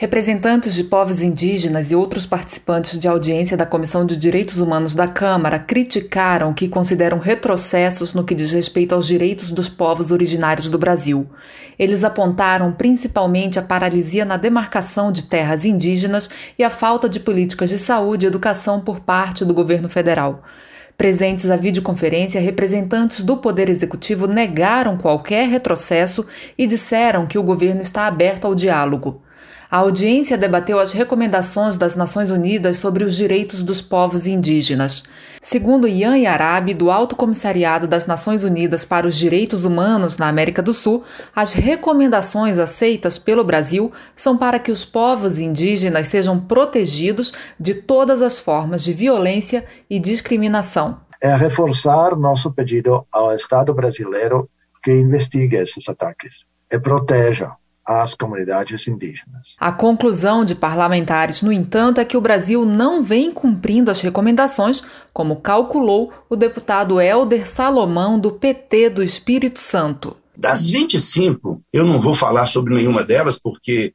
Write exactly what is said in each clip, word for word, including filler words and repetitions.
Representantes de povos indígenas e outros participantes de audiência da Comissão de Direitos Humanos da Câmara criticaram o que consideram retrocessos no que diz respeito aos direitos dos povos originários do Brasil. Eles apontaram principalmente a paralisia na demarcação de terras indígenas e a falta de políticas de saúde e educação por parte do governo federal. Presentes à videoconferência, representantes do Poder Executivo negaram qualquer retrocesso e disseram que o governo está aberto ao diálogo. A audiência debateu as recomendações das Nações Unidas sobre os direitos dos povos indígenas. Segundo Yan Yarab, do Alto Comissariado das Nações Unidas para os Direitos Humanos na América do Sul, as recomendações aceitas pelo Brasil são para que os povos indígenas sejam protegidos de todas as formas de violência e discriminação. É reforçar nosso pedido ao Estado brasileiro que investigue esses ataques e proteja às comunidades indígenas. A conclusão de parlamentares, no entanto, é que o Brasil não vem cumprindo as recomendações, como calculou o deputado Hélder Salomão, do P T do Espírito Santo. Das vinte e cinco, eu não vou falar sobre nenhuma delas, porque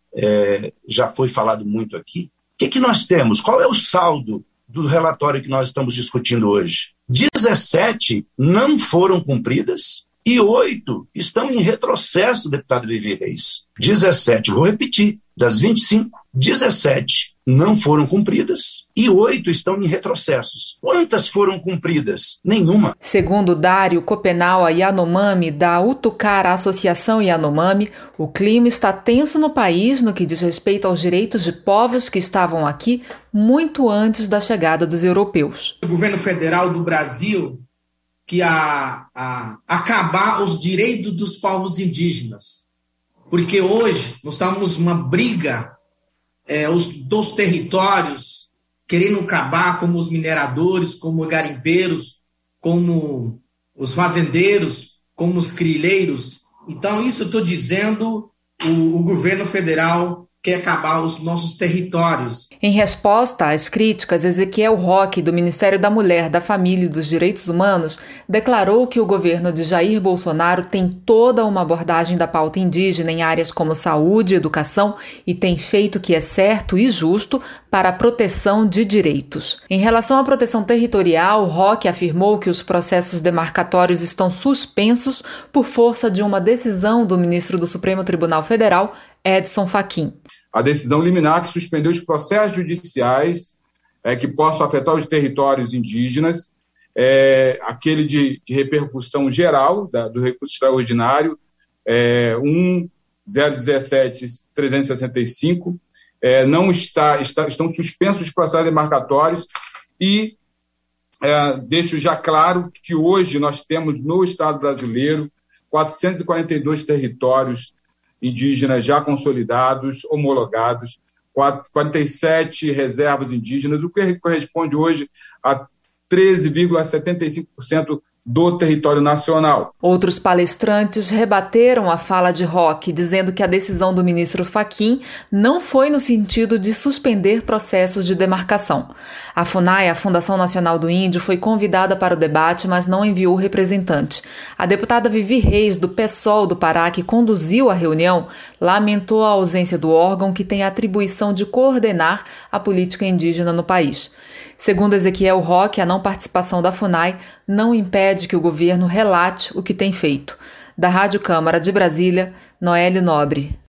é, já foi falado muito aqui. O que, que nós temos? Qual é o saldo do relatório que nós estamos discutindo hoje? dezessete não foram cumpridas e oito estão em retrocesso, deputado Vivi Reis. dezessete, vou repetir, das vinte e cinco, dezessete não foram cumpridas e oito estão em retrocessos. Quantas foram cumpridas? Nenhuma. Segundo Dário Copenaua Yanomami, da Utucara Associação Yanomami, o clima está tenso no país no que diz respeito aos direitos de povos que estavam aqui muito antes da chegada dos europeus. O governo federal do Brasil que a, a acabar os direitos dos povos indígenas. Porque hoje nós estamos numa briga é, os, dos territórios querendo acabar como os mineradores, como os garimpeiros, como os fazendeiros, como os grileiros. Então isso eu estou dizendo, o, o governo federal quer acabar os nossos territórios. Em resposta às críticas, Ezequiel Roque, do Ministério da Mulher, da Família e dos Direitos Humanos, declarou que o governo de Jair Bolsonaro tem toda uma abordagem da pauta indígena em áreas como saúde e educação e tem feito o que é certo e justo para a proteção de direitos. Em relação à proteção territorial, Roque afirmou que os processos demarcatórios estão suspensos por força de uma decisão do ministro do Supremo Tribunal Federal, Edson Fachin. A decisão liminar que suspendeu os processos judiciais é, que possam afetar os territórios indígenas, é, aquele de, de repercussão geral da, do recurso extraordinário, é, um zero dezessete trezentos e sessenta e cinco, é, não está, está, estão suspensos os processos demarcatórios e é, deixo já claro que hoje nós temos no Estado brasileiro quatrocentos e quarenta e dois territórios indígenas já consolidados, homologados, quarenta e sete reservas indígenas, o que corresponde hoje a treze vírgula setenta e cinco por cento do território nacional. Outros palestrantes rebateram a fala de Roque, dizendo que a decisão do ministro Fachin não foi no sentido de suspender processos de demarcação. A FUNAI, a Fundação Nacional do Índio, foi convidada para o debate, mas não enviou representante. A deputada Vivi Reis, do PSOL do Pará, que conduziu a reunião, lamentou a ausência do órgão que tem a atribuição de coordenar a política indígena no país. Segundo Ezequiel Roque, a não participação da FUNAI não impede que o governo relate o que tem feito. Da Rádio Câmara de Brasília, Noelle Nobre.